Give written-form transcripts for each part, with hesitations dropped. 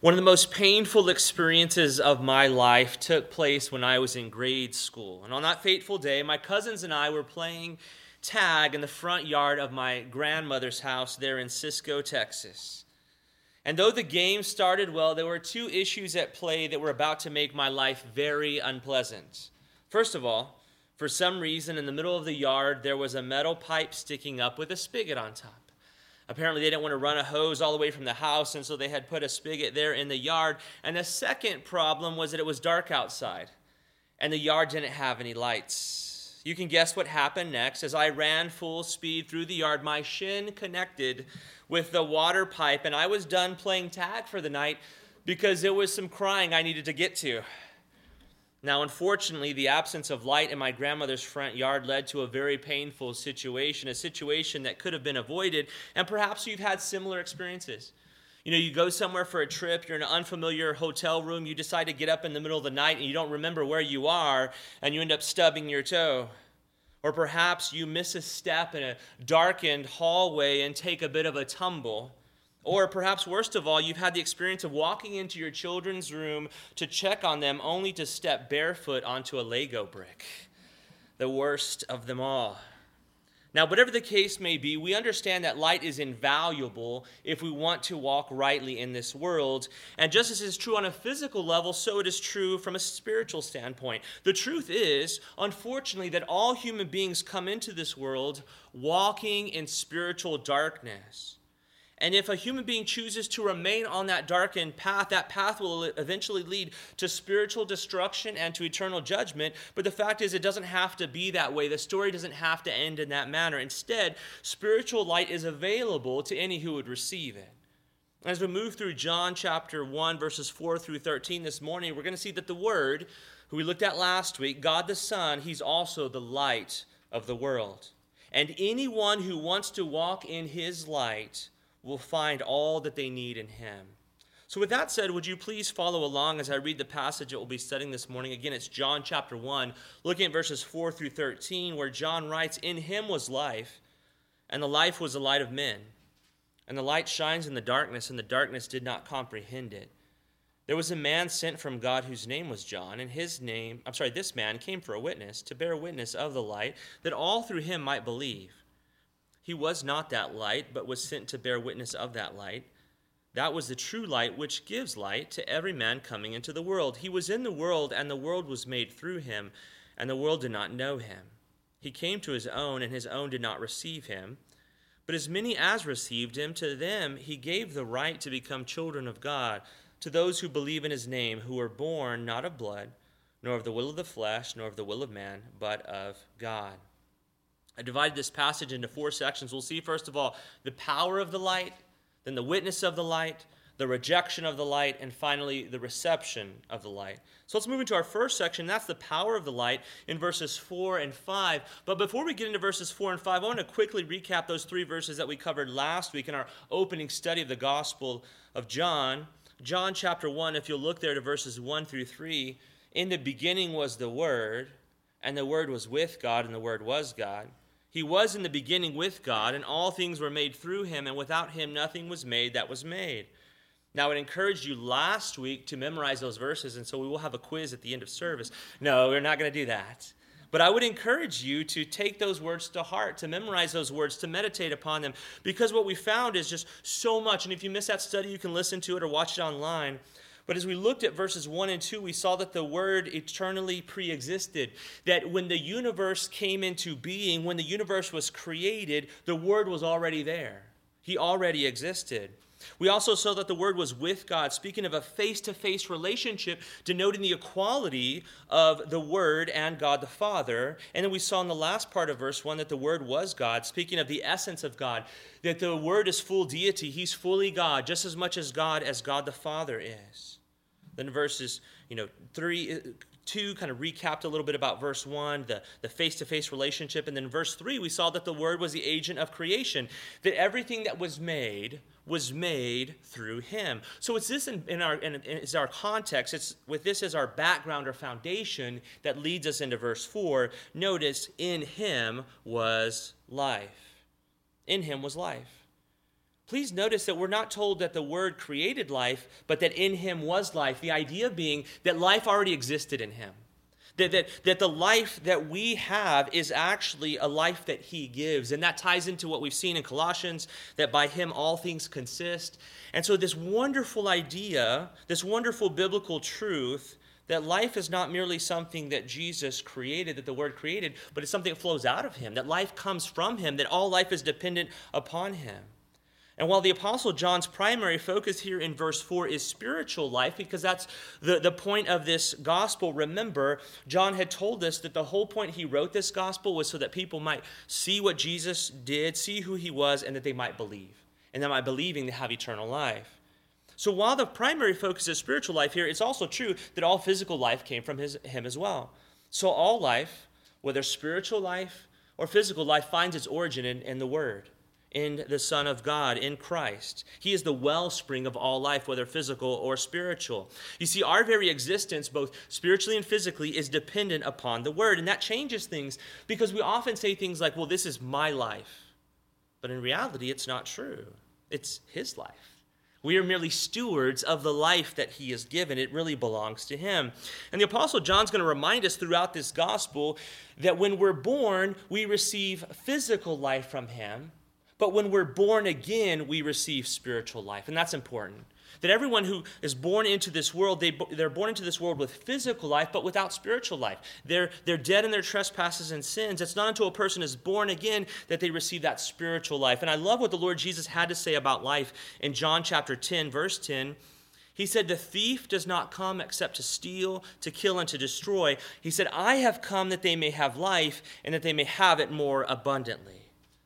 One of the most painful experiences of my life took place when I was in grade school. And on that fateful day, my cousins and I were playing tag in the front yard of my grandmother's house there in Cisco, Texas. And though the game started well, there were two issues at play that were about to make my life very unpleasant. First of all, for some reason in the middle of the yard, there was a metal pipe sticking up with a spigot on top. Apparently, they didn't want to run a hose all the way from the house, and so they had put a spigot there in the yard. And the second problem was that it was dark outside, and the yard didn't have any lights. You can guess what happened next. As I ran full speed through the yard, my shin connected with the water pipe, and I was done playing tag for the night because there was some crying I needed to get to. Now, unfortunately, the absence of light in my grandmother's front yard led to a very painful situation, a situation that could have been avoided, and perhaps you've had similar experiences. You go somewhere for a trip, you're in an unfamiliar hotel room, you decide to get up in the middle of the night, and you don't remember where you are, and you end up stubbing your toe. Or perhaps you miss a step in a darkened hallway and take a bit of a tumble. Or perhaps worst of all, you've had the experience of walking into your children's room to check on them only to step barefoot onto a Lego brick. The worst of them all. Now, whatever the case may be, we understand that light is invaluable if we want to walk rightly in this world. And just as is true on a physical level, so it is true from a spiritual standpoint. The truth is, unfortunately, that all human beings come into this world walking in spiritual darkness. And if a human being chooses to remain on that darkened path, that path will eventually lead to spiritual destruction and to eternal judgment. But the fact is, it doesn't have to be that way. The story doesn't have to end in that manner. Instead, spiritual light is available to any who would receive it. As we move through John chapter 1, verses 4 through 13 this morning, we're going to see that the Word, who we looked at last week, God the Son, He's also the light of the world. And anyone who wants to walk in His light will find all that they need in Him. So with that said, would you please follow along as I read the passage that we'll be studying this morning. Again, it's John chapter 1, looking at verses 4 through 13, where John writes, "In Him was life, and the life was the light of men. And the light shines in the darkness, and the darkness did not comprehend it. There was a man sent from God whose name was John, and this man came for a witness, to bear witness of the light, that all through him might believe. He was not that light, but was sent to bear witness of that light. That was the true light, which gives light to every man coming into the world. He was in the world, and the world was made through him, and the world did not know him. He came to his own, and his own did not receive him. But as many as received him, to them he gave the right to become children of God, to those who believe in his name, who were born not of blood, nor of the will of the flesh, nor of the will of man, but of God." I divided this passage into 4 sections. We'll see, first of all, the power of the light, then the witness of the light, the rejection of the light, and finally, the reception of the light. So let's move into our first section. That's the power of the light in verses 4 and 5. But before we get into verses 4 and 5, I want to quickly recap those 3 verses that we covered last week in our opening study of the Gospel of John. John chapter 1, if you'll look there to verses 1 through 3, "In the beginning was the Word, and the Word was with God, and the Word was God. He was in the beginning with God, and all things were made through him, and without him nothing was made that was made." Now, I encouraged you last week to memorize those verses, and so we will have a quiz at the end of service. No, we're not going to do that. But I would encourage you to take those words to heart, to memorize those words, to meditate upon them, because what we found is just so much. And if you missed that study, you can listen to it or watch it online. But as we looked at verses 1 and 2, we saw that the Word eternally pre-existed, that when the universe came into being, when the universe was created, the Word was already there. He already existed. We also saw that the Word was with God, speaking of a face-to-face relationship, denoting the equality of the Word and God the Father. And then we saw in the last part of verse 1 that the Word was God, speaking of the essence of God, that the Word is full deity. He's fully God, just as much as God the Father is. Then verses 2 kind of recapped a little bit about verse 1, the face-to-face relationship. And then verse 3, we saw that the Word was the agent of creation, that everything that was made through him. So it's this is our context. It's with this as our background or foundation that leads us into verse 4. Notice, in him was life. In him was life. Please notice that we're not told that the Word created life, but that in him was life. The idea being that life already existed in him. That the life that we have is actually a life that he gives. And that ties into what we've seen in Colossians, that by him all things consist. And so this wonderful idea, this wonderful biblical truth, that life is not merely something that Jesus created, that the Word created, but it's something that flows out of him, that life comes from him, that all life is dependent upon him. And while the Apostle John's primary focus here in verse 4 is spiritual life, because that's the point of this gospel, remember, John had told us that the whole point he wrote this gospel was so that people might see what Jesus did, see who he was, and that they might believe. And that by believing, they have eternal life. So while the primary focus is spiritual life here, it's also true that all physical life came from him as well. So all life, whether spiritual life or physical life, finds its origin in the Word, in the Son of God, in Christ. He is the wellspring of all life, whether physical or spiritual. You see, our very existence, both spiritually and physically, is dependent upon the Word. And that changes things because we often say things like, well, this is my life. But in reality, it's not true. It's his life. We are merely stewards of the life that he has given. It really belongs to him. And the Apostle John's going to remind us throughout this gospel that when we're born, we receive physical life from him. But when we're born again, we receive spiritual life. And that's important. That everyone who is born into this world, they're born into this world with physical life, but without spiritual life. They're dead in their trespasses and sins. It's not until a person is born again that they receive that spiritual life. And I love what the Lord Jesus had to say about life in John chapter 10, verse 10. He said, the thief does not come except to steal, to kill, and to destroy. He said, I have come that they may have life and that they may have it more abundantly.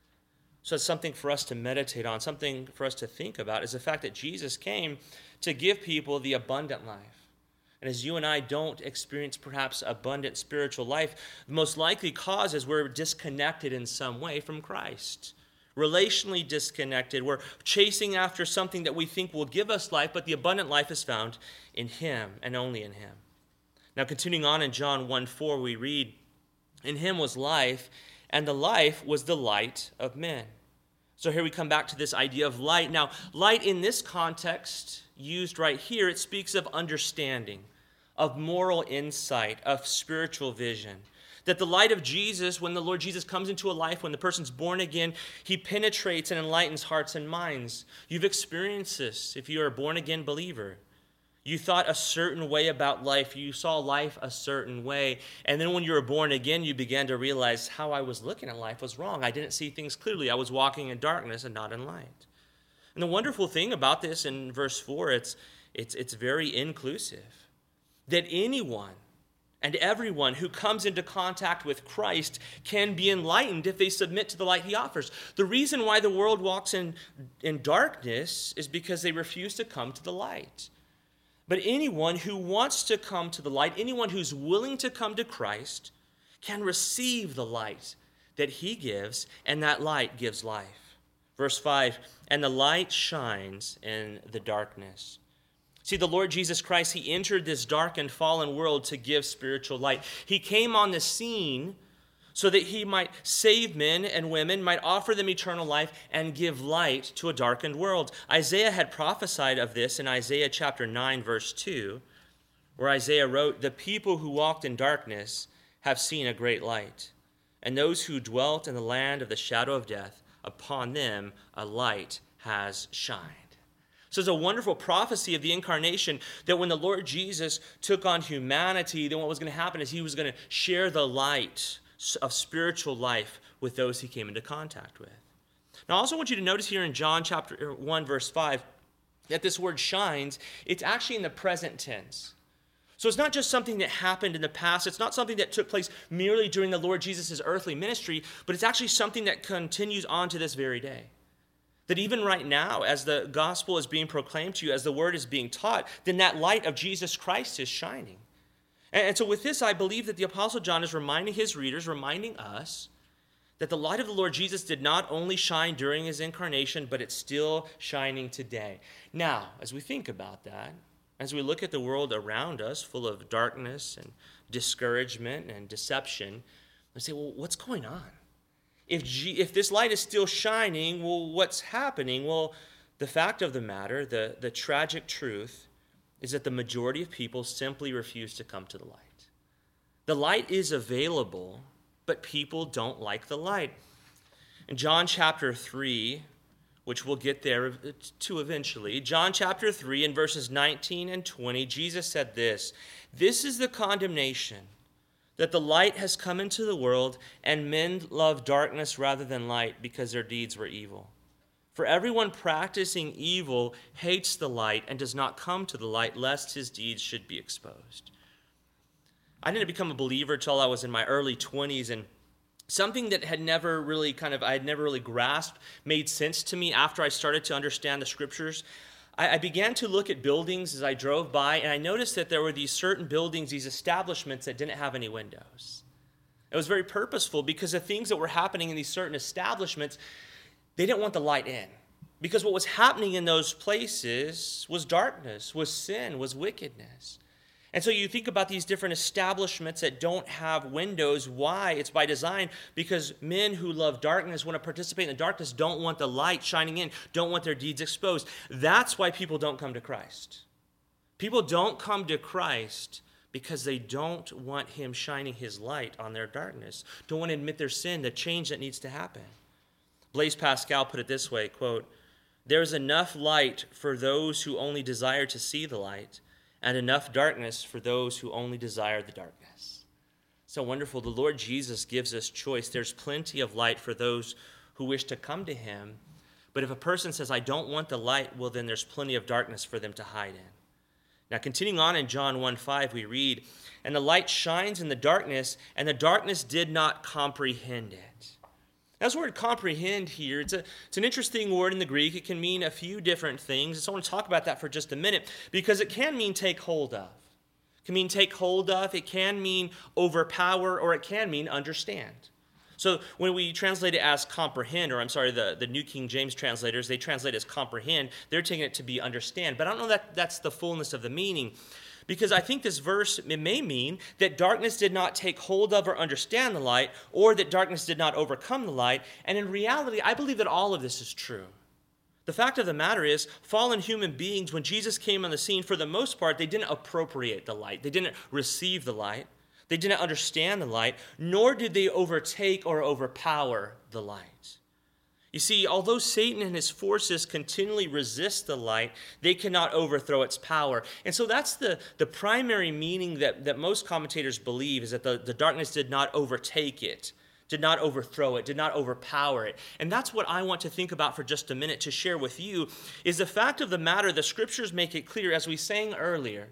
So it's something for us to meditate on, something for us to think about, is the fact that Jesus came to give people the abundant life. And as you and I don't experience perhaps abundant spiritual life, the most likely cause is we're disconnected in some way from Christ. Relationally disconnected. We're chasing after something that we think will give us life, but the abundant life is found in him and only in him. Now continuing on in John 1:4, we read, in him was life, and the life was the light of men. So here we come back to this idea of light. Now, light in this context, used right here, it speaks of understanding, of moral insight, of spiritual vision. That the light of Jesus, when the Lord Jesus comes into a life, when the person's born again, he penetrates and enlightens hearts and minds. You've experienced this if you're a born-again believer. You thought a certain way about life. You saw life a certain way. And then when you were born again, you began to realize how I was looking at life was wrong. I didn't see things clearly. I was walking in darkness and not in light. And the wonderful thing about this in verse 4, it's very inclusive. That anyone and everyone who comes into contact with Christ can be enlightened if they submit to the light he offers. The reason why the world walks in darkness is because they refuse to come to the light. But anyone who wants to come to the light, anyone who's willing to come to Christ, can receive the light that he gives, and that light gives life. Verse 5, and the light shines in the darkness. See, the Lord Jesus Christ, he entered this dark and fallen world to give spiritual light. He came on the scene so that he might save men and women, might offer them eternal life, and give light to a darkened world. Isaiah had prophesied of this in Isaiah chapter 9, verse 2, where Isaiah wrote, the people who walked in darkness have seen a great light, and those who dwelt in the land of the shadow of death, upon them a light has shined. So it's a wonderful prophecy of the incarnation that when the Lord Jesus took on humanity, then what was going to happen is he was going to share the light of spiritual life with those he came into contact with. Now, I also want you to notice here in John chapter 1, verse 5, that this word shines, it's actually in the present tense. So it's not just something that happened in the past. It's not something that took place merely during the Lord Jesus' earthly ministry, but it's actually something that continues on to this very day. That even right now, as the gospel is being proclaimed to you, as the word is being taught, then that light of Jesus Christ is shining. And so with this, I believe that the Apostle John is reminding his readers, reminding us, that the light of the Lord Jesus did not only shine during his incarnation, but it's still shining today. Now, as we think about that, as we look at the world around us, full of darkness and discouragement and deception, we say, well, what's going on? If this light is still shining, well, what's happening? Well, The fact of the matter, the tragic truth, is that the majority of people simply refuse to come to the light. The light is available, but people don't like the light. In John chapter 3, which we'll get there to eventually, John chapter 3 in verses 19 and 20, Jesus said this, "This is the condemnation, that the light has come into the world, and men love darkness rather than light because their deeds were evil. For everyone practicing evil hates the light and does not come to the light, lest his deeds should be exposed." I didn't become a believer until I was in my early 20s, and something that I had never really grasped made sense to me after I started to understand the scriptures. I began to look at buildings as I drove by, and I noticed that there were these certain buildings, these establishments that didn't have any windows. It was very purposeful because the things that were happening in these certain establishments, they didn't want the light in. Because what was happening in those places was darkness, was sin, was wickedness. And so you think about these different establishments that don't have windows. Why? It's by design, because men who love darkness, want to participate in the darkness, don't want the light shining in, don't want their deeds exposed. That's why people don't come to Christ. People don't come to Christ because they don't want him shining his light on their darkness, don't want to admit their sin, the change that needs to happen. Blaise Pascal put it this way, quote, "There is enough light for those who only desire to see the light, and enough darkness for those who only desire the darkness." So wonderful. The Lord Jesus gives us choice. There's plenty of light for those who wish to come to him. But if a person says, "I don't want the light," well, then there's plenty of darkness for them to hide in. Now, continuing on in John 1:5, we read, "And the light shines in the darkness, and the darkness did not comprehend it." Now, this word comprehend here, it's an interesting word in the Greek. It can mean a few different things. So I want to talk about that for just a minute because it can mean take hold of. It can mean take hold of, it can mean overpower, or it can mean understand. So when we translate it as comprehend, or the New King James translators, they translate it as comprehend, they're taking it to be understand. But I don't know that that's the fullness of the meaning. Because I think this verse, it may mean that darkness did not take hold of or understand the light, or that darkness did not overcome the light. And in reality, I believe that all of this is true. The fact of the matter is, fallen human beings, when Jesus came on the scene, for the most part, they didn't appropriate the light. They didn't receive the light. They didn't understand the light, nor did they overtake or overpower the light. You see, although Satan and his forces continually resist the light, they cannot overthrow its power. And so that's the primary meaning that most commentators believe, is that the darkness did not overtake it, did not overthrow it, did not overpower it. And that's what I want to think about for just a minute to share with you, is the fact of the matter, the scriptures make it clear, as we sang earlier,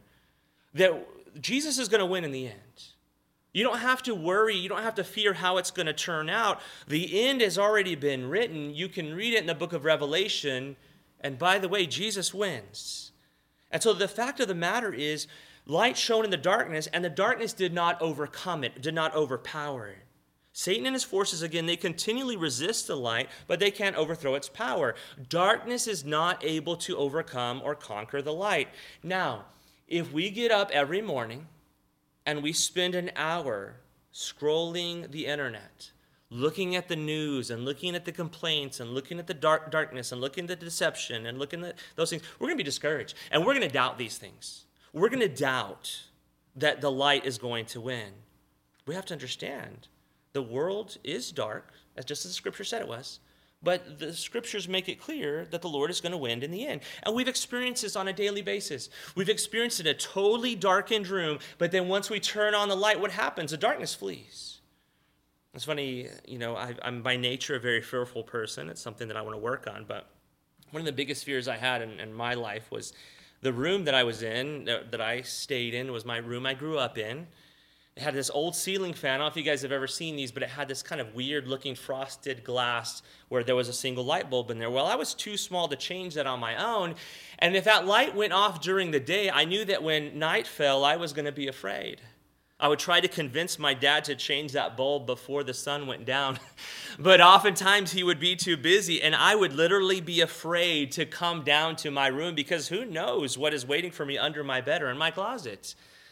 that Jesus is going to win in the end. You don't have to worry. You don't have to fear how it's going to turn out. The end has already been written. You can read it in the book of Revelation. And by the way, Jesus wins. And so the fact of the matter is, light shone in the darkness, and the darkness did not overcome it, did not overpower it. Satan and his forces, again, they continually resist the light, but they can't overthrow its power. Darkness is not able to overcome or conquer the light. Now, if we get up every morning and we spend an hour scrolling the internet, looking at the news and looking at the complaints and looking at the darkness and looking at the deception and looking at those things, we're going to be discouraged. And we're going to doubt these things. We're going to doubt that the light is going to win. We have to understand the world is dark, just as the scripture said it was. But the scriptures make it clear that the Lord is going to win in the end. And we've experienced this on a daily basis. We've experienced it in a totally darkened room, but then once we turn on the light, what happens? The darkness flees. It's funny, I'm by nature a very fearful person. It's something that I want to work on. But one of the biggest fears I had in my life was the room that I was in, that I stayed in, was my room I grew up in. It had this old ceiling fan. I don't know if you guys have ever seen these, but it had this kind of weird-looking frosted glass where there was a single light bulb in there. Well, I was too small to change that on my own. And if that light went off during the day, I knew that when night fell, I was going to be afraid. I would try to convince my dad to change that bulb before the sun went down. But oftentimes he would be too busy, and I would literally be afraid to come down to my room because who knows what is waiting for me under my bed or in my closet.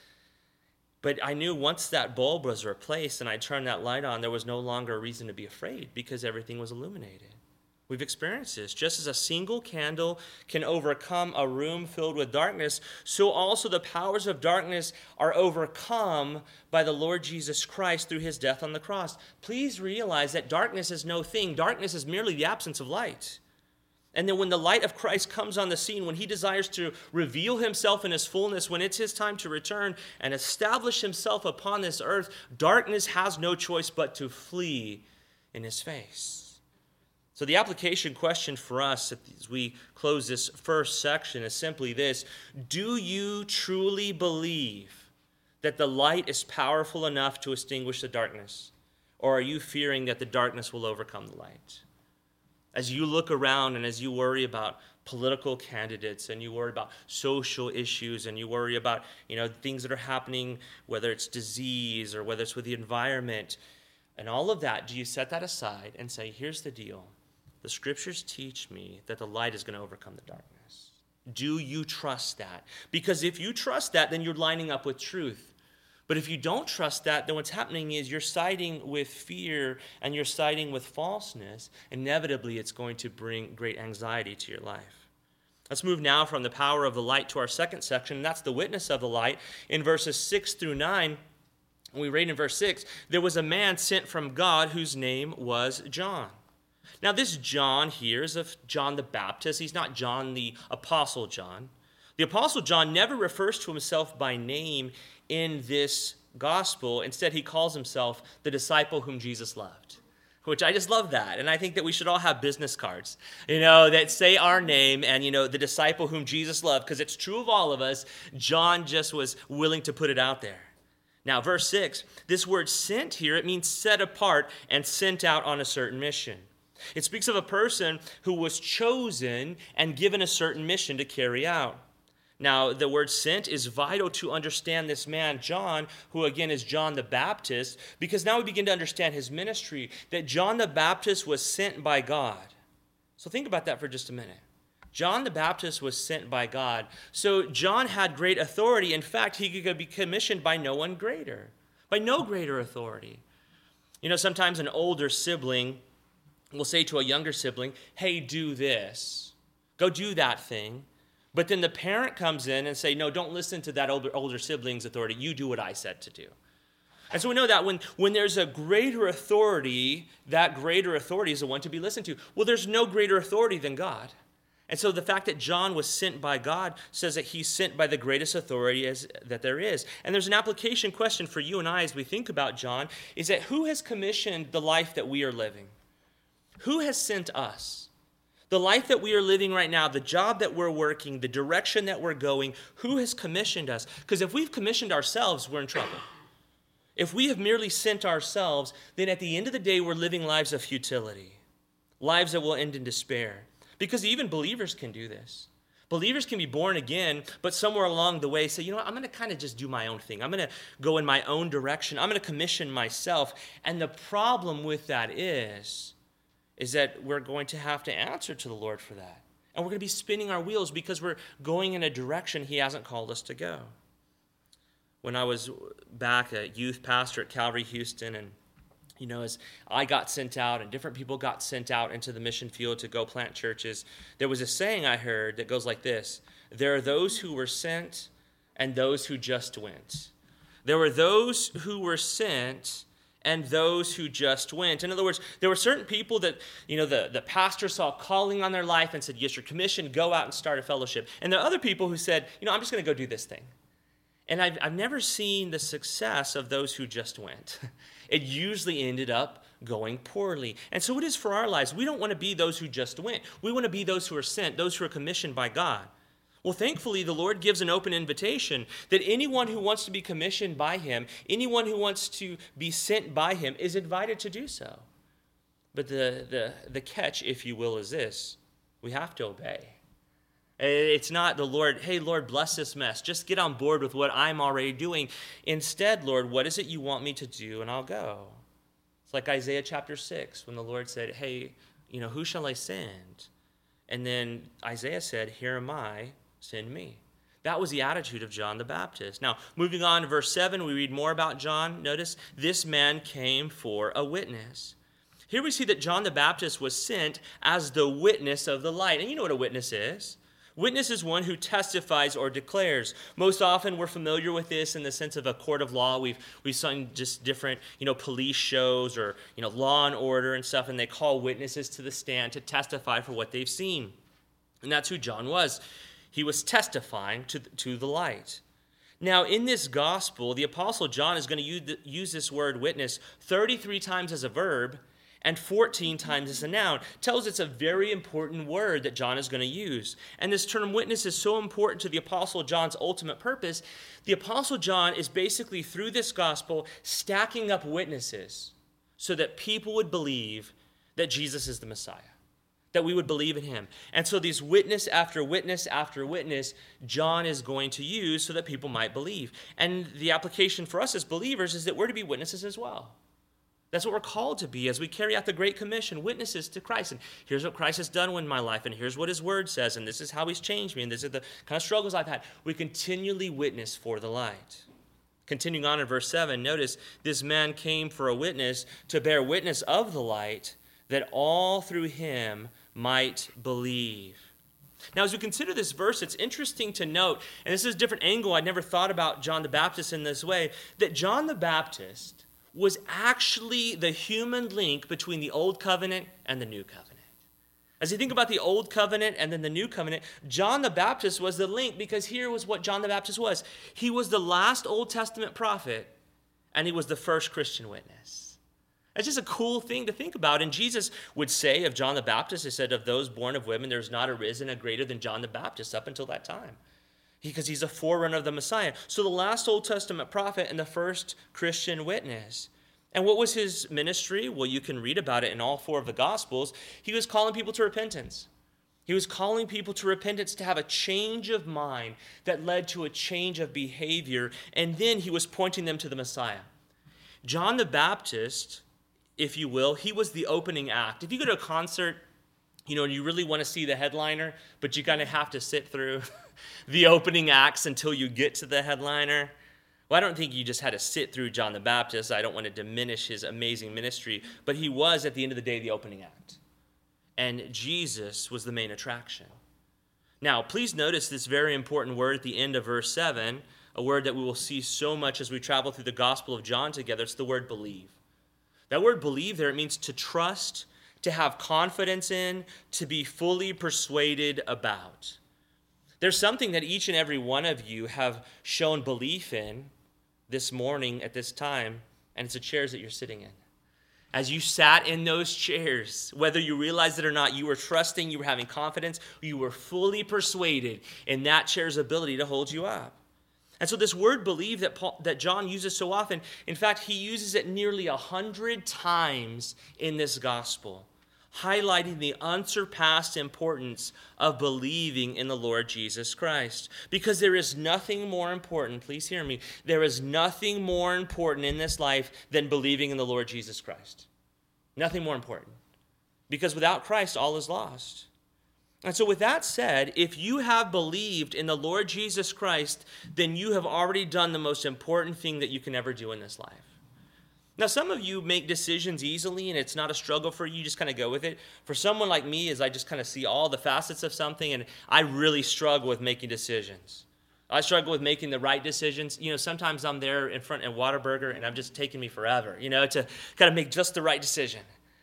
But I knew once that bulb was replaced and I turned that light on, there was no longer a reason to be afraid because everything was illuminated. We've experienced this. Just as a single candle can overcome a room filled with darkness, so also the powers of darkness are overcome by the Lord Jesus Christ through his death on the cross. Please realize that darkness is no thing. Darkness is merely the absence of light. And then when the light of Christ comes on the scene, when he desires to reveal himself in his fullness, when it's his time to return and establish himself upon this earth, darkness has no choice but to flee in his face. So the application question for us as we close this first section is simply this: do you truly believe that the light is powerful enough to extinguish the darkness? Or are you fearing that the darkness will overcome the light? As you look around and as you worry about political candidates and you worry about social issues and you worry about, things that are happening, whether it's disease or whether it's with the environment and all of that, do you set that aside and say, here's the deal. The scriptures teach me that the light is going to overcome the darkness. Do you trust that? Because if you trust that, then you're lining up with truth. But if you don't trust that, then what's happening is you're siding with fear and you're siding with falseness. Inevitably, it's going to bring great anxiety to your life. Let's move now from the power of the light to our second section, and that's the witness of the light. In verses 6 through 9, we read in verse 6, there was a man sent from God whose name was John. Now, this John here is of John the Baptist. He's not John the Apostle John. The Apostle John never refers to himself by name in this gospel. Instead, he calls himself the disciple whom Jesus loved, which I just love that. And I think that we should all have business cards, that say our name and, the disciple whom Jesus loved, because it's true of all of us. John just was willing to put it out there. Now, verse 6, this word sent here, it means set apart and sent out on a certain mission. It speaks of a person who was chosen and given a certain mission to carry out. Now, the word sent is vital to understand this man, John, who again is John the Baptist, because now we begin to understand his ministry, that John the Baptist was sent by God. So think about that for just a minute. John the Baptist was sent by God. So John had great authority. In fact, he could be commissioned by no one greater, by no greater authority. Sometimes an older sibling will say to a younger sibling, hey, do this. Go do that thing. But then the parent comes in and say, no, don't listen to that older sibling's authority. You do what I said to do. And so we know that when there's a greater authority, that greater authority is the one to be listened to. Well, there's no greater authority than God. And so the fact that John was sent by God says that he's sent by the greatest authority that there is. And there's an application question for you and I as we think about John, is that who has commissioned the life that we are living? Who has sent us? The life that we are living right now, the job that we're working, the direction that we're going, who has commissioned us? Because if we've commissioned ourselves, we're in trouble. If we have merely sent ourselves, then at the end of the day, we're living lives of futility, lives that will end in despair. Because even believers can do this. Believers can be born again, but somewhere along the way say, I'm going to kind of just do my own thing. I'm going to go in my own direction. I'm going to commission myself. And the problem with that is that we're going to have to answer to the Lord for that. And we're going to be spinning our wheels because we're going in a direction he hasn't called us to go. When I was back a youth pastor at Calvary Houston, and as I got sent out and different people got sent out into the mission field to go plant churches, there was a saying I heard that goes like this: there are those who were sent and those who just went. There were those who were sent and those who just went. In other words, there were certain people that, the pastor saw calling on their life and said, yes, you're commissioned, go out and start a fellowship. And there are other people who said, I'm just going to go do this thing. And I've never seen the success of those who just went. It usually ended up going poorly. And so it is for our lives. We don't want to be those who just went. We want to be those who are sent, those who are commissioned by God. Well, thankfully, the Lord gives an open invitation that anyone who wants to be commissioned by him, anyone who wants to be sent by him is invited to do so. But the catch, if you will, is this: we have to obey. It's not the Lord, hey, Lord, bless this mess. Just get on board with what I'm already doing. Instead, Lord, what is it you want me to do? And I'll go. It's like Isaiah chapter 6 when the Lord said, hey, who shall I send? And then Isaiah said, here am I, send me. That was the attitude of John the Baptist. Now, moving on to verse 7, we read more about John. Notice, this man came for a witness. Here we see that John the Baptist was sent as the witness of the light. And you know what a witness is. Witness is one who testifies or declares. Most often we're familiar with this in the sense of a court of law. We've seen just different, police shows or, Law and Order and stuff, and they call witnesses to the stand to testify for what they've seen. And that's who John was. He was testifying to the light. Now, in this gospel, the Apostle John is going to use this word witness 33 times as a verb and 14 times as a noun. Tells it's a very important word that John is going to use. And this term witness is so important to the Apostle John's ultimate purpose. The Apostle John is basically, through this gospel, stacking up witnesses so that people would believe that Jesus is the Messiah, that we would believe in him. And so these witness after witness after witness, John is going to use so that people might believe. And the application for us as believers is that we're to be witnesses as well. That's what we're called to be as we carry out the Great Commission, witnesses to Christ. And here's what Christ has done in my life, and here's what his word says, and this is how he's changed me, and these are the kind of struggles I've had. We continually witness for the light. Continuing on in verse 7, notice this man came for a witness to bear witness of the light, that all through him might believe. Now, as we consider this verse, it's interesting to note, and this is a different angle, I'd never thought about John the Baptist in this way, that John the Baptist was actually the human link between the Old Covenant and the New Covenant. As you think about the Old Covenant and then the New Covenant, John the Baptist was the link, because here was what John the Baptist was. He was the last Old Testament prophet, and he was the first Christian witness. That's just a cool thing to think about. And Jesus would say of John the Baptist, he said, of those born of women, there's not arisen a greater than John the Baptist up until that time, because he's a forerunner of the Messiah. So the last Old Testament prophet and the first Christian witness. And what was his ministry? Well, you can read about it in all four of the Gospels. He was calling people to repentance. He was calling people to repentance, to have a change of mind that led to a change of behavior. And then he was pointing them to the Messiah. John the Baptist, if you will, he was the opening act. If you go to a concert, and you really want to see the headliner, but you kind of have to sit through the opening acts until you get to the headliner. Well, I don't think you just had to sit through John the Baptist. I don't want to diminish his amazing ministry, but he was, at the end of the day, the opening act. And Jesus was the main attraction. Now, please notice this very important word at the end of verse 7, a word that we will see so much as we travel through the Gospel of John together. It's the word believe. That word believe there, it means to trust, to have confidence in, to be fully persuaded about. There's something that each and every one of you have shown belief in this morning at this time, and it's the chairs that you're sitting in. As you sat in those chairs, whether you realized it or not, you were trusting, you were having confidence, you were fully persuaded in that chair's ability to hold you up. And so this word believe that John uses so often, in fact, he uses it nearly 100 times in this gospel, highlighting the unsurpassed importance of believing in the Lord Jesus Christ. Because there is nothing more important, please hear me, there is nothing more important in this life than believing in the Lord Jesus Christ. Nothing more important. Because without Christ, all is lost. And so with that said, if you have believed in the Lord Jesus Christ, then you have already done the most important thing that you can ever do in this life. Now, some of you make decisions easily, and it's not a struggle for you. You just kind of go with it. For someone like me, as I just kind of see all the facets of something, and I really struggle with making decisions. I struggle with making the right decisions. Sometimes I'm there in front at Whataburger, and I'm just taking me forever, to kind of make just the right decision.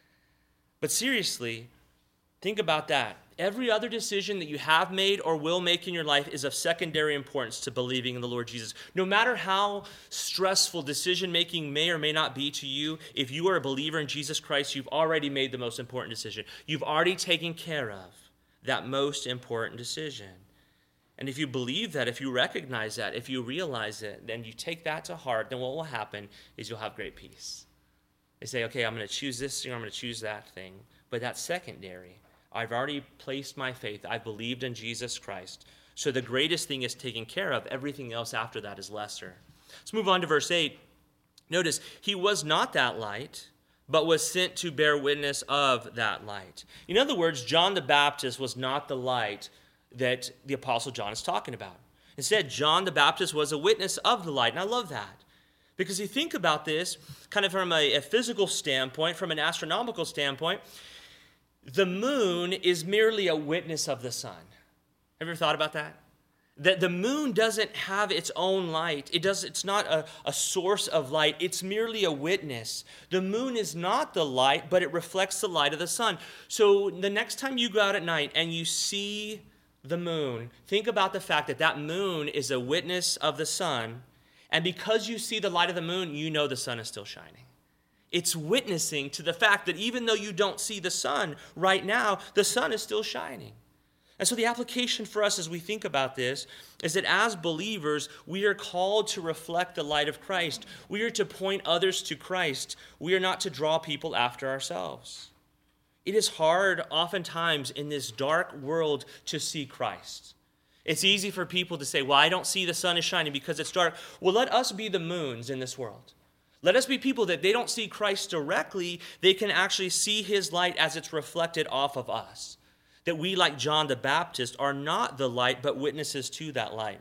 But seriously, think about that. Every other decision that you have made or will make in your life is of secondary importance to believing in the Lord Jesus. No matter how stressful decision-making may or may not be to you, if you are a believer in Jesus Christ, you've already made the most important decision. You've already taken care of that most important decision. And if you believe that, if you recognize that, if you realize it, then you take that to heart, then what will happen is you'll have great peace. They say, okay, I'm going to choose this thing, or I'm going to choose that thing. But that's secondary. I've already placed my faith. I've believed in Jesus Christ. So the greatest thing is taken care of. Everything else after that is lesser. Let's move on to verse 8. Notice, he was not that light, but was sent to bear witness of that light. In other words, John the Baptist was not the light that the Apostle John is talking about. Instead, John the Baptist was a witness of the light, and I love that. Because you think about this, kind of from a physical standpoint, from an astronomical standpoint, the moon is merely a witness of the sun. Have you ever thought about that? That the moon doesn't have its own light. It's not a source of light. It's merely a witness. The moon is not the light, but it reflects the light of the sun. So the next time you go out at night and you see the moon, think about the fact that that moon is a witness of the sun. And because you see the light of the moon, you know the sun is still shining. It's witnessing to the fact that even though you don't see the sun right now, the sun is still shining. And so the application for us as we think about this is that as believers, we are called to reflect the light of Christ. We are to point others to Christ. We are not to draw people after ourselves. It is hard oftentimes in this dark world to see Christ. It's easy for people to say, well, I don't see the sun is shining because it's dark. Well, let us be the moons in this world. Let us be people that they don't see Christ directly. They can actually see his light as it's reflected off of us. That we, like John the Baptist, are not the light, but witnesses to that light.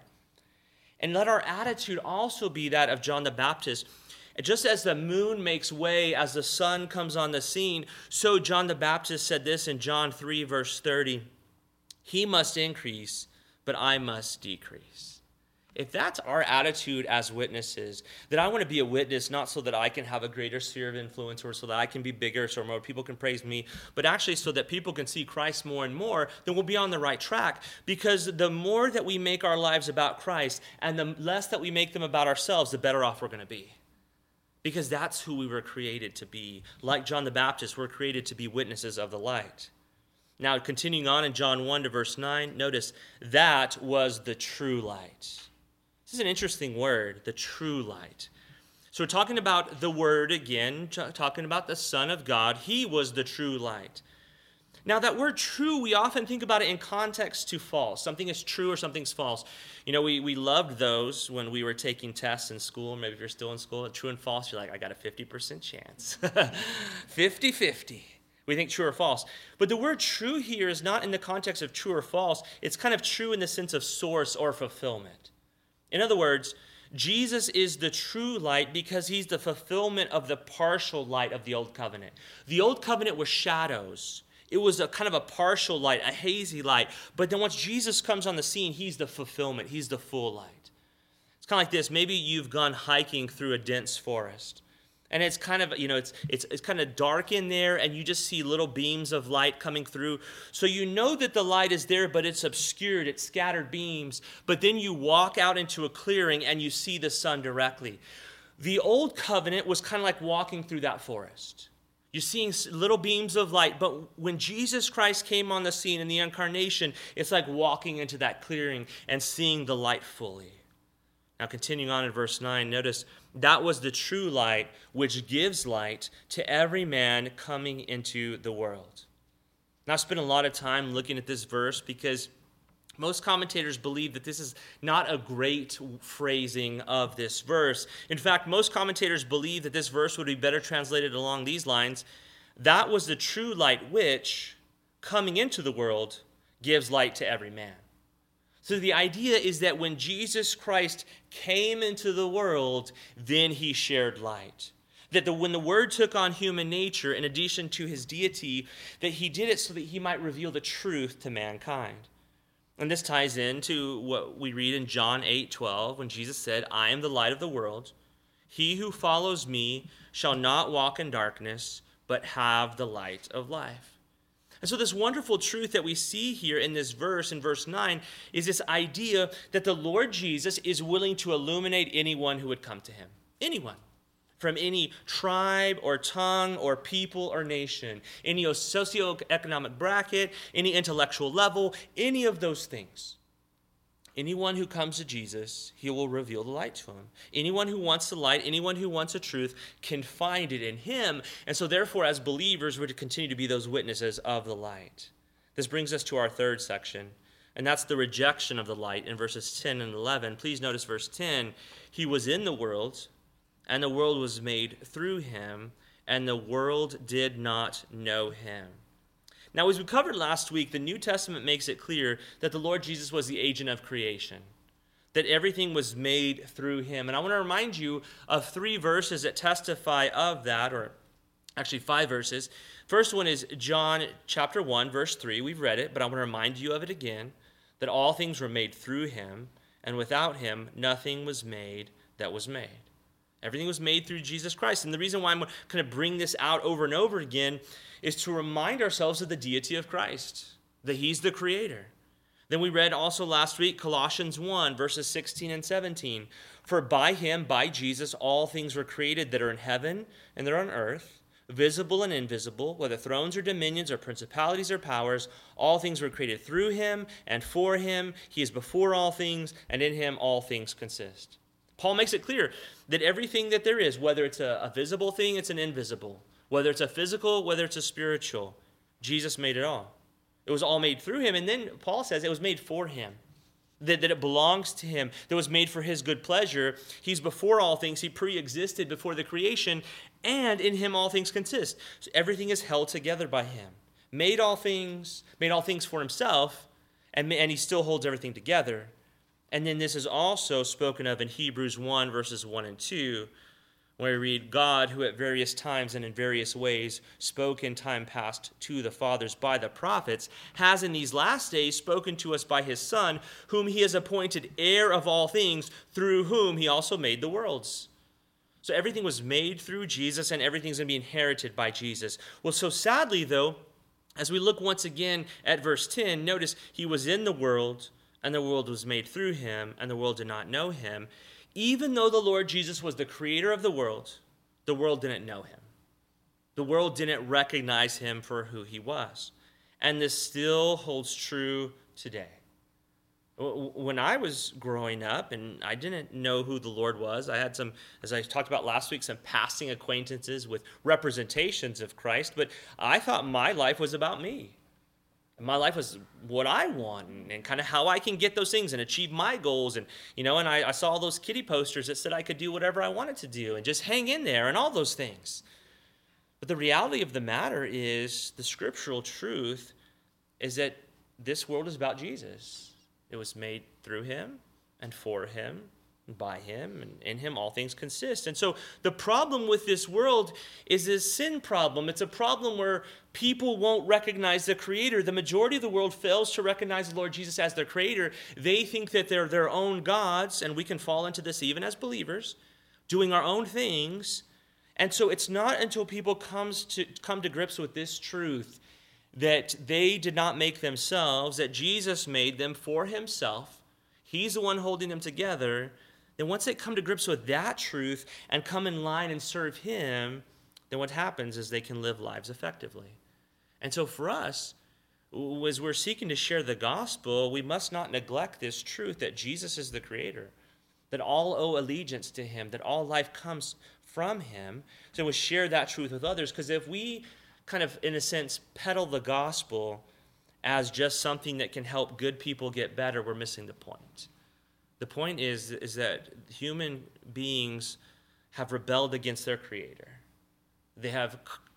And let our attitude also be that of John the Baptist. Just as the moon makes way as the sun comes on the scene, so John the Baptist said this in John 3, verse 30. He must increase, but I must decrease. If that's our attitude as witnesses, that I want to be a witness not so that I can have a greater sphere of influence or so that I can be bigger so more people can praise me, but actually so that people can see Christ more and more, then we'll be on the right track. Because the more that we make our lives about Christ and the less that we make them about ourselves, the better off we're going to be. Because that's who we were created to be. Like John the Baptist, we're created to be witnesses of the light. Now, continuing on in John 1 to verse 9, notice that was the true light. This is an interesting word, the true light. So we're talking about the Word again, talking about the Son of God. He was the true light. Now that word true, we often think about it in context to false. Something is true or something's false. You know, we loved those when we were taking tests in school. Maybe if you're still in school, true and false, you're like, I got a 50% chance. 50-50. We think true or false. But the word true here is not in the context of true or false. It's kind of true in the sense of source or fulfillment. In other words, Jesus is the true light because he's the fulfillment of the partial light of the Old Covenant. The Old Covenant was shadows. It was a kind of a partial light, a hazy light. But then once Jesus comes on the scene, he's the fulfillment. He's the full light. It's kind of like this. Maybe you've gone hiking through a dense forest. And it's kind of, it's kind of dark in there, and you just see little beams of light coming through. So you know that the light is there, but it's obscured, it's scattered beams. But then you walk out into a clearing, and you see the sun directly. The Old Covenant was kind of like walking through that forest. You're seeing little beams of light, but when Jesus Christ came on the scene in the incarnation, it's like walking into that clearing and seeing the light fully. Now, continuing on in verse 9, notice that was the true light which gives light to every man coming into the world. Now, I've spent a lot of time looking at this verse because most commentators believe that this is not a great phrasing of this verse. In fact, most commentators believe that this verse would be better translated along these lines. That was the true light which, coming into the world, gives light to every man. So the idea is that when Jesus Christ came into the world, then he shared light. That when the Word took on human nature, in addition to his deity, that he did it so that he might reveal the truth to mankind. And this ties into what we read in John 8:12, when Jesus said, I am the light of the world. He who follows me shall not walk in darkness, but have the light of life. And so this wonderful truth that we see here in this verse, in verse 9, is this idea that the Lord Jesus is willing to illuminate anyone who would come to him. Anyone. From any tribe or tongue or people or nation. Any socioeconomic bracket, any intellectual level, any of those things. Anyone who comes to Jesus, he will reveal the light to him. Anyone who wants the light, anyone who wants the truth can find it in him. And so therefore, as believers, we're to continue to be those witnesses of the light. This brings us to our third section, and that's the rejection of the light in verses 10 and 11. Please notice verse 10. He was in the world, and the world was made through him, and the world did not know him. Now, as we covered last week, the New Testament makes it clear that the Lord Jesus was the agent of creation. that everything was made through him. And I want to remind you of 3 verses that testify of that, or actually 5 verses. First one is John chapter 1, verse 3. We've read it, but I want to remind you of it again, that all things were made through him, and without him nothing was made that was made. Everything was made through Jesus Christ. And the reason why I'm going to bring this out over and over again is to remind ourselves of the deity of Christ, that he's the creator. Then we read also last week Colossians 1, verses 16 and 17. For by him, by Jesus, all things were created that are in heaven and that are on earth, visible and invisible, whether thrones or dominions or principalities or powers, all things were created through him and for him. He is before all things, and in him all things consist. Paul makes it clear that everything that there is, whether it's a visible thing, it's an invisible. Whether it's a physical, whether it's a spiritual, Jesus made it all. It was all made through him. And then Paul says it was made for him, that it belongs to him, that it was made for his good pleasure. He's before all things. He pre-existed before the creation, and in him all things consist. So everything is held together by him. Made all things for himself, and he still holds everything together. And then this is also spoken of in Hebrews 1, verses 1 and 2, where we read, God, who at various times and in various ways spoke in time past to the fathers by the prophets, has in these last days spoken to us by his Son, whom he has appointed heir of all things, through whom he also made the worlds. So everything was made through Jesus, and everything's going to be inherited by Jesus. Well, so sadly, though, as we look once again at verse 10, notice he was in the world, and the world was made through him, and the world did not know him. Even though the Lord Jesus was the creator of the world didn't know him. The world didn't recognize him for who he was. And this still holds true today. When I was growing up and I didn't know who the Lord was, I had some, as I talked about last week, some passing acquaintances with representations of Christ, but I thought my life was about me. My life was what I want and kind of how I can get those things and achieve my goals. And, and I saw all those kiddie posters that said I could do whatever I wanted to do and just hang in there and all those things. But the reality of the matter is, the scriptural truth is that this world is about Jesus. It was made through him and for him, and by him, and in him all things consist. And so the problem with this world is a sin problem. It's a problem where people won't recognize the creator. The majority of the world fails to recognize the Lord Jesus as their creator. They think that they're their own gods, and we can fall into this even as believers, doing our own things. And so it's not until people come to grips with this truth, that they did not make themselves, that Jesus made them for himself. He's the one holding them together. Then once they come to grips with that truth and come in line and serve him, then what happens is they can live lives effectively. And so for us, as we're seeking to share the gospel, we must not neglect this truth that Jesus is the creator, that all owe allegiance to him, that all life comes from him. So we share that truth with others, because if we kind of, in a sense, peddle the gospel as just something that can help good people get better, we're missing the point. The point is that human beings have rebelled against their creator. They have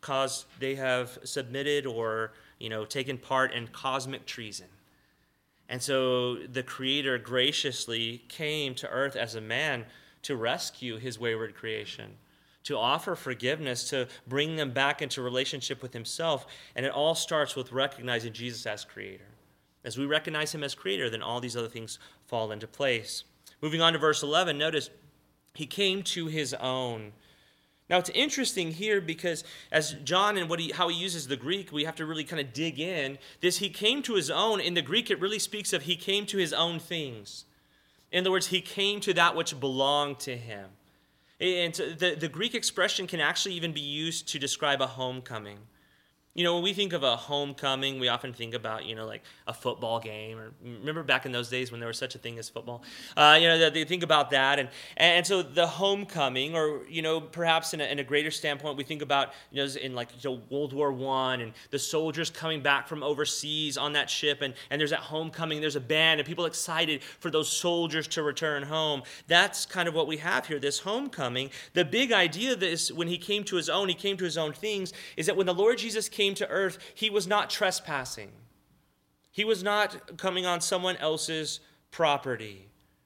submitted or taken part in cosmic treason. And so the creator graciously came to earth as a man to rescue his wayward creation, to offer forgiveness, to bring them back into relationship with himself. And it all starts with recognizing Jesus as creator. As we recognize him as creator, then all these other things fall into place. Moving on to verse 11, notice he came to his own. Now it's interesting here because as John and how he uses the Greek, we have to really kind of dig in. This he came to his own, in the Greek it really speaks of he came to his own things. In other words, he came to that which belonged to him. And so the Greek expression can actually even be used to describe a homecoming. When we think of a homecoming, we often think about, like a football game. Or remember back in those days when there was such a thing as football? They think about that. And so the homecoming, or, perhaps in a greater standpoint, we think about, in like World War I and the soldiers coming back from overseas on that ship. And there's that homecoming, there's a band, and people excited for those soldiers to return home. That's kind of what we have here, this homecoming. The big idea of this, when he came to his own things, is that when the Lord Jesus came to earth, he was not trespassing. He was not coming on someone else's property.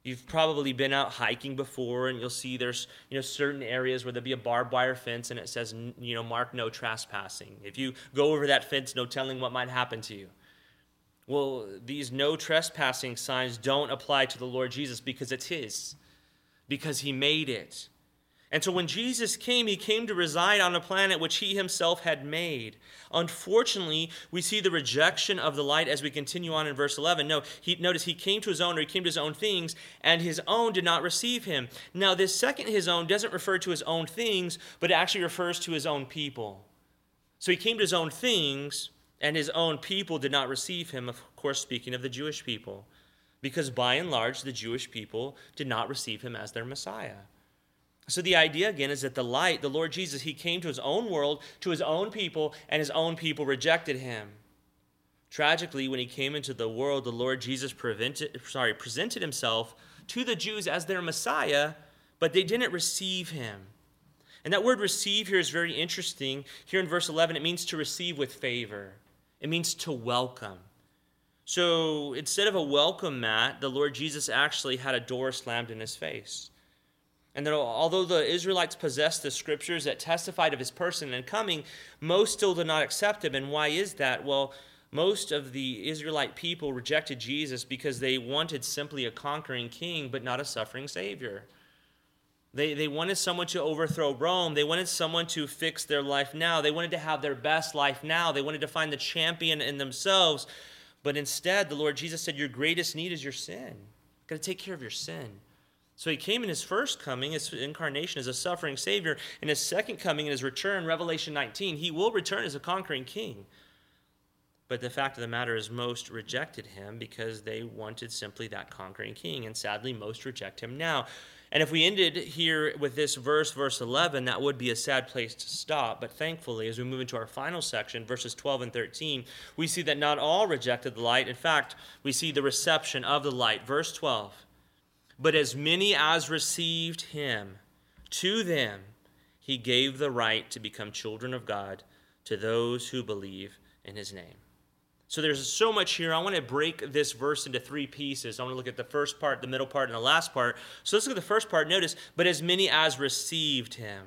You've probably been out hiking before, and you'll see there's certain areas where there'll be a barbed wire fence, and it says mark no trespassing. If you go over that fence, no telling what might happen to you. Well, these no trespassing signs don't apply to the Lord Jesus because it's his, because he made it. And so when Jesus came, he came to reside on a planet which he himself had made. Unfortunately, we see the rejection of the light as we continue on in verse 11. Notice he came to his own, or he came to his own things, and his own did not receive him. Now, this second his own doesn't refer to his own things, but it actually refers to his own people. So he came to his own things, and his own people did not receive him, of course, speaking of the Jewish people, because by and large, the Jewish people did not receive him as their Messiah. So the idea again is that the light, the Lord Jesus, he came to his own world, to his own people, and his own people rejected him. Tragically, when he came into the world, the Lord Jesus presented himself to the Jews as their Messiah, but they didn't receive him. And that word receive here is very interesting. Here in verse 11, it means to receive with favor. It means to welcome. So instead of a welcome mat, the Lord Jesus actually had a door slammed in his face. And that although the Israelites possessed the scriptures that testified of his person and coming, most still did not accept him. And why is that? Well, most of the Israelite people rejected Jesus because they wanted simply a conquering king, but not a suffering Savior. They wanted someone to overthrow Rome. They wanted someone to fix their life now. They wanted to have their best life now. They wanted to find the champion in themselves. But instead, the Lord Jesus said, your greatest need is your sin. You've got to take care of your sin. So he came in his first coming, his incarnation, as a suffering Savior. In his second coming, in his return, Revelation 19, he will return as a conquering king. But the fact of the matter is most rejected him because they wanted simply that conquering king. And sadly, most reject him now. And if we ended here with this verse 11, that would be a sad place to stop. But thankfully, as we move into our final section, verses 12 and 13, we see that not all rejected the light. In fact, we see the reception of the light. Verse 12. But as many as received him, to them he gave the right to become children of God, to those who believe in his name. So there's so much here. I want to break this verse into three pieces. I want to look at the first part, the middle part, and the last part. So let's look at the first part. Notice, but as many as received him.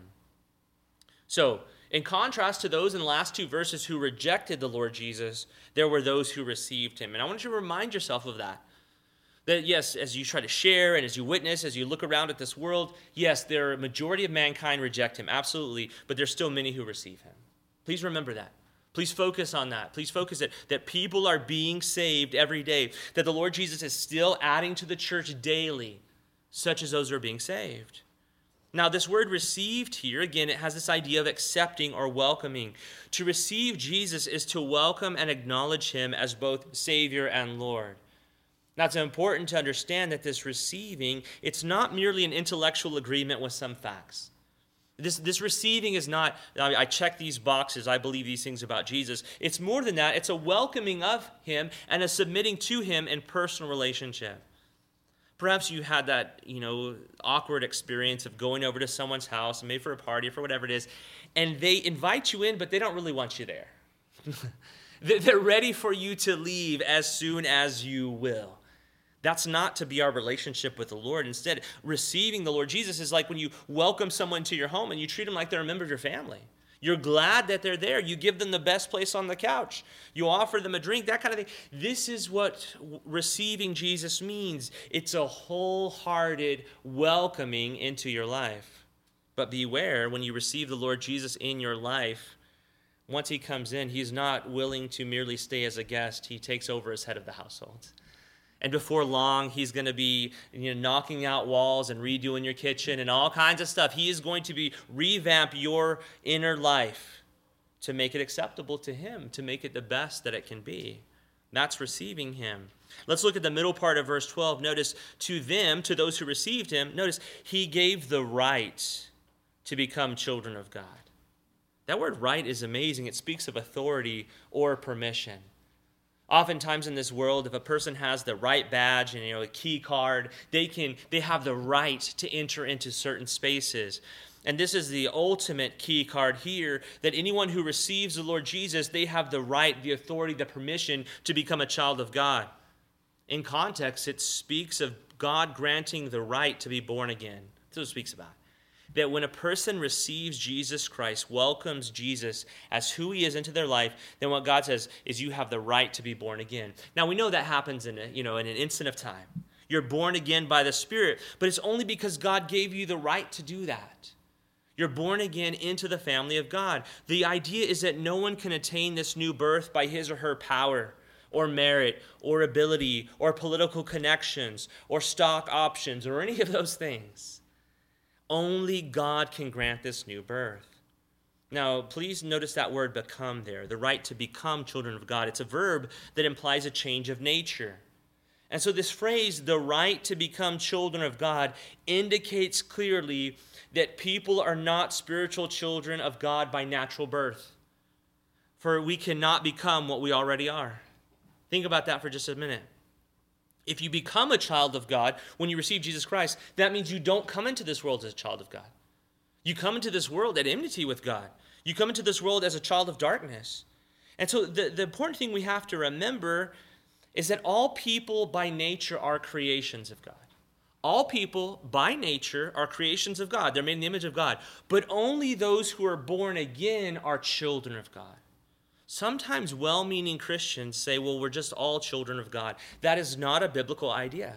So in contrast to those in the last two verses who rejected the Lord Jesus, there were those who received him. And I want you to remind yourself of that. That yes, as you try to share and as you witness, as you look around at this world, yes, the majority of mankind reject him, absolutely, but there's still many who receive him. Please remember that. Please focus on that. Please focus that people are being saved every day, that the Lord Jesus is still adding to the church daily, such as those who are being saved. Now, this word received here, again, it has this idea of accepting or welcoming. To receive Jesus is to welcome and acknowledge him as both Savior and Lord. Now, it's important to understand that this receiving, it's not merely an intellectual agreement with some facts. This receiving is not, I check these boxes, I believe these things about Jesus. It's more than that. It's a welcoming of him and a submitting to him in personal relationship. Perhaps you had that, awkward experience of going over to someone's house, maybe for a party or for whatever it is, and they invite you in, but they don't really want you there. They're ready for you to leave as soon as you will. That's not to be our relationship with the Lord. Instead, receiving the Lord Jesus is like when you welcome someone to your home and you treat them like they're a member of your family. You're glad that they're there. You give them the best place on the couch. You offer them a drink, that kind of thing. This is what receiving Jesus means. It's a wholehearted welcoming into your life. But beware, when you receive the Lord Jesus in your life, once he comes in, he's not willing to merely stay as a guest. He takes over as head of the household. And before long, he's going to be knocking out walls and redoing your kitchen and all kinds of stuff. He is going to revamp your inner life to make it acceptable to him, to make it the best that it can be. That's receiving him. Let's look at the middle part of verse 12. Notice, to them, to those who received him, notice, he gave the right to become children of God. That word right is amazing. It speaks of authority or permission. Oftentimes in this world, if a person has the right badge and a key card, they have the right to enter into certain spaces. And this is the ultimate key card here, that anyone who receives the Lord Jesus, they have the right, the authority, the permission to become a child of God. In context, it speaks of God granting the right to be born again. That's what it speaks about. That when a person receives Jesus Christ, welcomes Jesus as who he is into their life, then what God says is you have the right to be born again. Now we know that happens in an instant of time. You're born again by the Spirit, but it's only because God gave you the right to do that. You're born again into the family of God. The idea is that no one can attain this new birth by his or her power or merit or ability or political connections or stock options or any of those things. Only God can grant this new birth. Now, please notice that word become there, the right to become children of God. It's a verb that implies a change of nature. And so this phrase, the right to become children of God, indicates clearly that people are not spiritual children of God by natural birth. For we cannot become what we already are. Think about that for just a minute. If you become a child of God when you receive Jesus Christ, that means you don't come into this world as a child of God. You come into this world at enmity with God. You come into this world as a child of darkness. And so the important thing we have to remember is that all people by nature are creations of God. All people by nature are creations of God. They're made in the image of God. But only those who are born again are children of God. Sometimes well-meaning Christians say, well, we're just all children of God. That is not a biblical idea.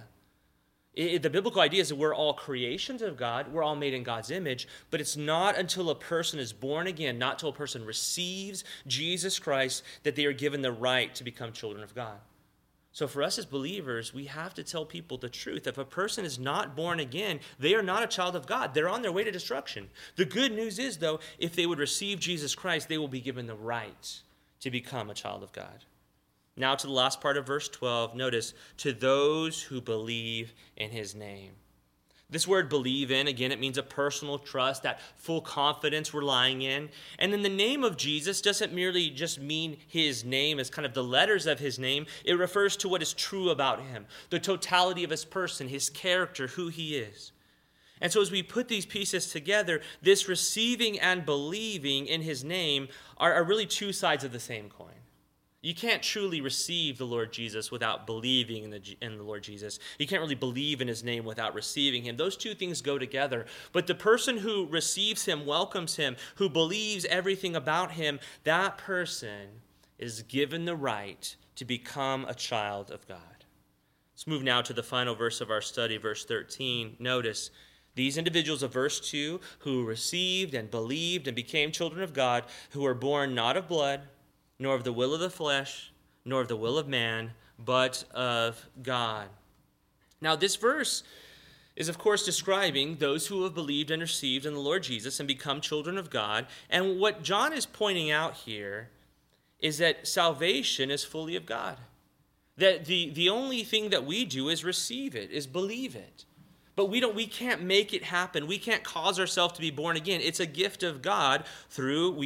The biblical idea is that we're all creations of God. We're all made in God's image. But it's not until a person is born again, not until a person receives Jesus Christ, that they are given the right to become children of God. So for us as believers, we have to tell people the truth. If a person is not born again, they are not a child of God. They're on their way to destruction. The good news is, though, if they would receive Jesus Christ, they will be given the right to become a child of God. Now to the last part of verse 12, notice, to those who believe in his name. This word believe in, again, it means a personal trust, that full confidence relying in. And then the name of Jesus doesn't merely just mean his name as kind of the letters of his name. It refers to what is true about him, the totality of his person, his character, who he is. And so as we put these pieces together, this receiving and believing in his name are really two sides of the same coin. You can't truly receive the Lord Jesus without believing in the Lord Jesus. You can't really believe in his name without receiving him. Those two things go together. But the person who receives him, welcomes him, who believes everything about him, that person is given the right to become a child of God. Let's move now to the final verse of our study, verse 13. Notice, these individuals of verse 2 who received and believed and became children of God, who were born not of blood, nor of the will of the flesh, nor of the will of man, but of God. Now, this verse is, of course, describing those who have believed and received in the Lord Jesus and become children of God. And what John is pointing out here is that salvation is fully of God. That the only thing that we do is receive it, is believe it. But we can't make it happen. We can't cause ourselves to be born again. It's a gift of God through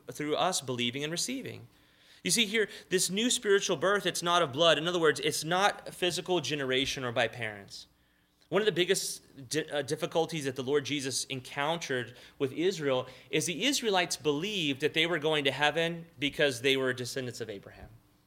us believing and receiving. You see here, this new spiritual birth, it's not of blood. In other words, it's not physical generation or by parents. One of the biggest difficulties that the Lord Jesus encountered with Israel is the Israelites believed that they were going to heaven because they were descendants of Abraham.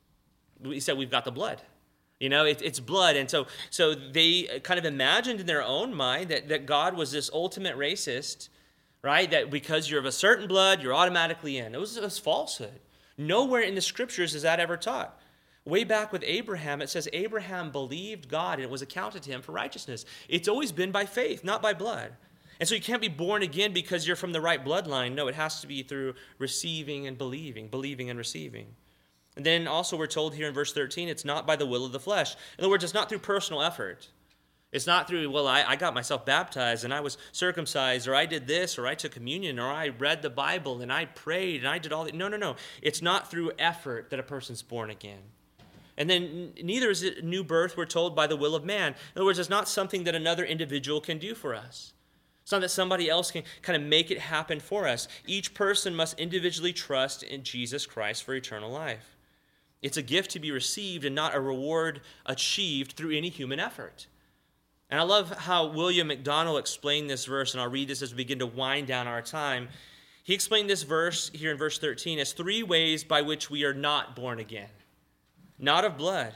He said, we've got the blood. It's blood. And so they kind of imagined in their own mind that God was this ultimate racist, right? That because you're of a certain blood, you're automatically in. It was falsehood. Nowhere in the scriptures is that ever taught. Way back with Abraham, it says Abraham believed God and it was accounted to him for righteousness. It's always been by faith, not by blood. And so you can't be born again because you're from the right bloodline. No, it has to be through receiving and believing and receiving. And then also we're told here in verse 13, it's not by the will of the flesh. In other words, it's not through personal effort. It's not through, well, I got myself baptized and I was circumcised, or I did this, or I took communion, or I read the Bible and I prayed and I did all that. No. It's not through effort that a person's born again. And then neither is it new birth, we're told, by the will of man. In other words, it's not something that another individual can do for us. It's not that somebody else can kind of make it happen for us. Each person must individually trust in Jesus Christ for eternal life. It's a gift to be received and not a reward achieved through any human effort. And I love how William MacDonald explained this verse, and I'll read this as we begin to wind down our time. He explained this verse here in verse 13 as 3 ways by which we are not born again. Not of blood.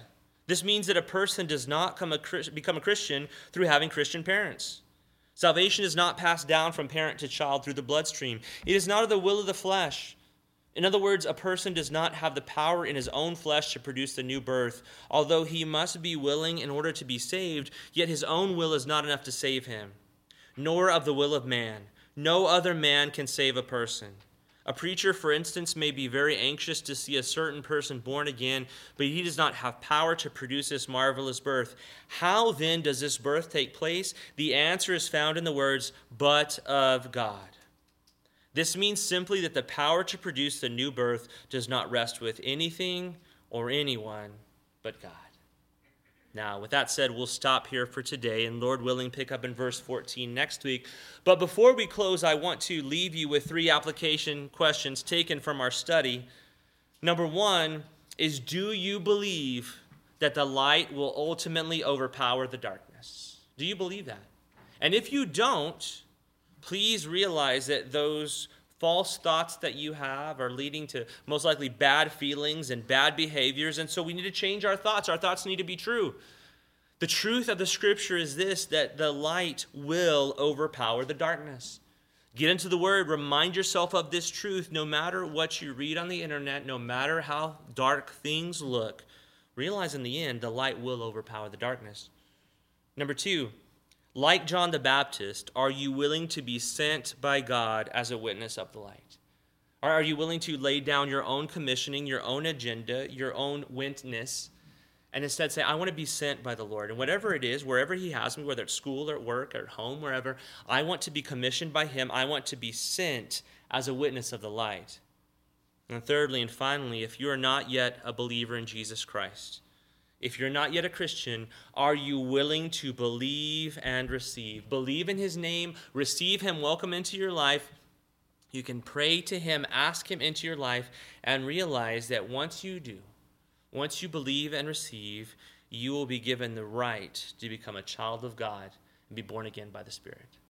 This means that a person does not become a Christian through having Christian parents. Salvation is not passed down from parent to child through the bloodstream. It is not of the will of the flesh. In other words, a person does not have the power in his own flesh to produce the new birth. Although he must be willing in order to be saved, yet his own will is not enough to save him, nor of the will of man. No other man can save a person. A preacher, for instance, may be very anxious to see a certain person born again, but he does not have power to produce this marvelous birth. How then does this birth take place? The answer is found in the words, "but of God." This means simply that the power to produce the new birth does not rest with anything or anyone but God. Now, with that said, we'll stop here for today, and Lord willing, pick up in verse 14 next week. But before we close, I want to leave you with 3 application questions taken from our study. Number 1 is, do you believe that the light will ultimately overpower the darkness? Do you believe that? And if you don't, please realize that those false thoughts that you have are leading to most likely bad feelings and bad behaviors, and so we need to change our thoughts. Our thoughts need to be true. The truth of the Scripture is this, that the light will overpower the darkness. Get into the Word, remind yourself of this truth, no matter what you read on the internet, no matter how dark things look. Realize in the end, the light will overpower the darkness. Number 2, like John the Baptist, are you willing to be sent by God as a witness of the light? Or are you willing to lay down your own commissioning, your own agenda, your own witness, and instead say, I want to be sent by the Lord. And whatever it is, wherever he has me, whether it's school or at work or at home, wherever, I want to be commissioned by him. I want to be sent as a witness of the light. And thirdly and finally, if you are not yet a believer in Jesus Christ, if you're not yet a Christian, are you willing to believe and receive? Believe in his name, receive him, welcome into your life. You can pray to him, ask him into your life, and realize that once you do, once you believe and receive, you will be given the right to become a child of God and be born again by the Spirit.